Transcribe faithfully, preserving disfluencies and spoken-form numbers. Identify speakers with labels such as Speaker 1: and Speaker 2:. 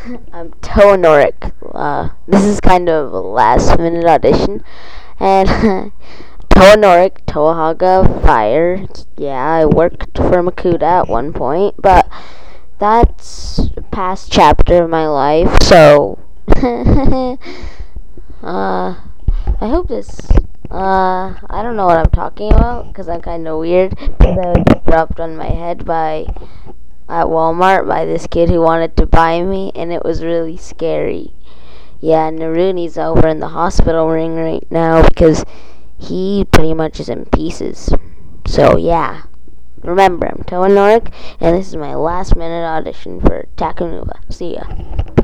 Speaker 1: I'm Toa Norik. Uh, this is kind of a last minute audition. And Toa Norik, Toahaga Fire. Yeah, I worked for Makuta at one point, but that's a past chapter of my life, so. uh, I hope this. Uh, I don't know what I'm talking about because I'm kind of weird. Because I was dropped on my head by at Walmart by this kid who wanted to buy me, and it was really scary. Yeah, Naruni's over in the hospital ring right now because he pretty much is in pieces. So yeah, remember I'm Toa Norik, and this is my last minute audition for Takunuva. See ya.